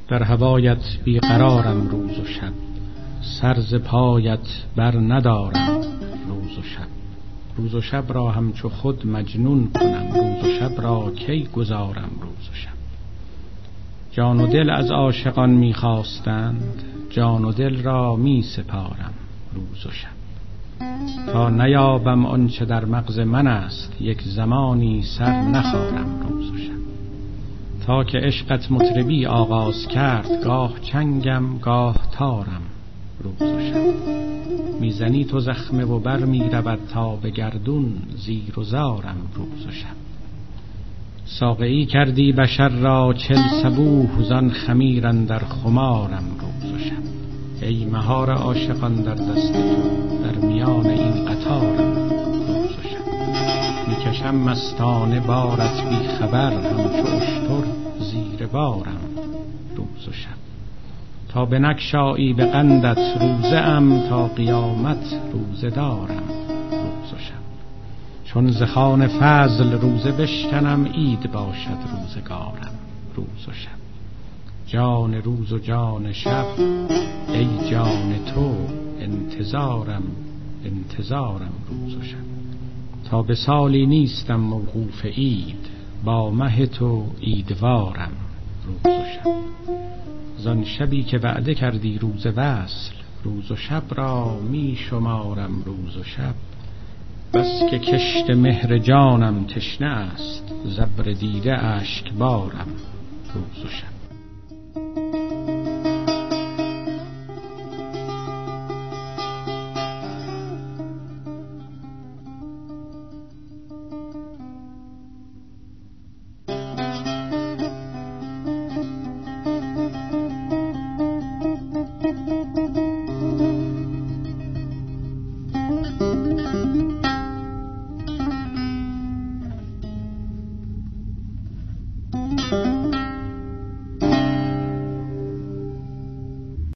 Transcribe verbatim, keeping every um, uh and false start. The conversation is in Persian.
در هوایت بیقرارم روز و شب، سر ز پایت بر ندارم روز و شب. روز و شب را همچو خود مجنون کنم، روز و شب را کی گذارم روز و شب. جان و دل از عاشقان میخواستند، جان و دل را می سپارم روز و شب. تا نیابم آنچه در مغز من است، یک زمانی سر نخارم روز و شب. تا که عشقت مطربی آغاز کرد، گاه چنگم گاه تارم روز و شب. میزنی تو زخمه و بر میرود تا به گردون، زیر و زارم روز و شب. ساقیی کردی بشر را چل صبوح، زان خمیر اندر خمارم روز و شب. ای مهار عاشقان در دست تو، در میان این قطارم روز و شب. میکشم مستانه بارت بی خبر، همچو اشتر زیر بارم روز و شب. تا به نگشایی به قندت روزه ام، تا قیامت روزه دارم روز و شب. چون ز خوان فضل روزه بشکنم، عید باشد روزگارم روز و شب. جان روز و جان شب، ای جان تو انتظارم انتظارم روز و شب. تا به سالی نیستم موقوف عید، با مه تو عیدوارم روز و شب. زان شبی که وعده کردی روز وصل، روز و شب را می شمارم روز و شب. بس که کشت مهر جانم تشنه است، زبر دیده اشکبارم روز و شب.